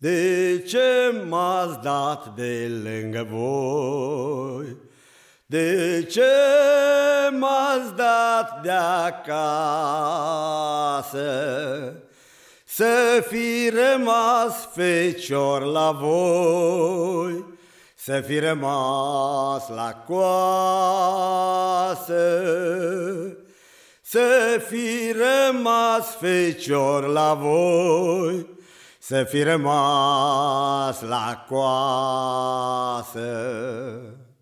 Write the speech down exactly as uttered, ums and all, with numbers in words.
De ce m-ați dat de lângă voi? De ce m-ați dat de acasă? Să fi rămas fecior la voi, să fi rămas la coasă, să fi rămas fecior la voi, să fi rămas la coasă.